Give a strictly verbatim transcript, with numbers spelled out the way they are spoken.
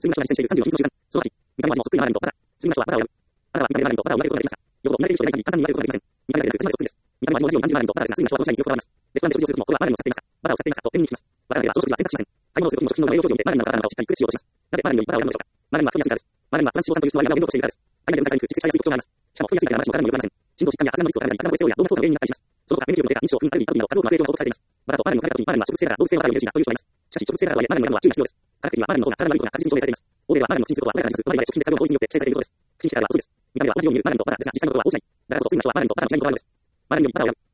次の人が実践しているさんじゅうの秘密の習慣、そのはち、見た目は味もそっくりなラーメンとバター。次の人はバターを選ぶ。あなたは見た目でラーメンとバターを見分けることができますか？よほど見慣れている人でない限り簡単に見分けることができません。見た目だけでなく口までそっくりです。見た目は味も味を感じるラーメンとバターですが、次の人は当事者に記憶があります。レストランで食事をするときも、これはラーメンを使っていますか？バターを使っていますか？と店員に聞きます。バターでは朝食時は選択しません。買い物をするときも食品の内容表示を見て、ラーメンなのかバターなのかをしっかり区別しようとします。なぜラーメンよりバターを選ぶのでしょうか？ラーメンは太りやすいからです。ラーメンはトランス脂肪酸という質の割合が面倒としているからです。大量に分解されにくく、蓄積されやすい特徴があります。しかも太りやすいだけでは私の体にもよくありません。心臓疾患や発がんのリスクを高めたり、体の エスエーオー や動脈硬化の原因になったりします。その他、免疫力の低下、認知症、不妊、アレルギー、など数多くの悪影響が報告されています。バターとラーメンを食べたときに、ラーメンは植物性だから動物性のバターよりヘルシーだという人がいます。しかし、植物性だからとはいえ、ラーメンの選ぶのは注意が必要です。科学的にはラーメンの方が体に悪いことが確実に証明されています。欧米ではラーメンの不審することは明らかに事実、我々は食品で作用の法律によって規制されていることです。不審してからは嘘です。見た目は同じように見えるラーメンとバターですが、実際のところは大違い。だからこそ次の人はラーメンとバターの違いにこだわるのです。ラーメンよりバターを選ぶ。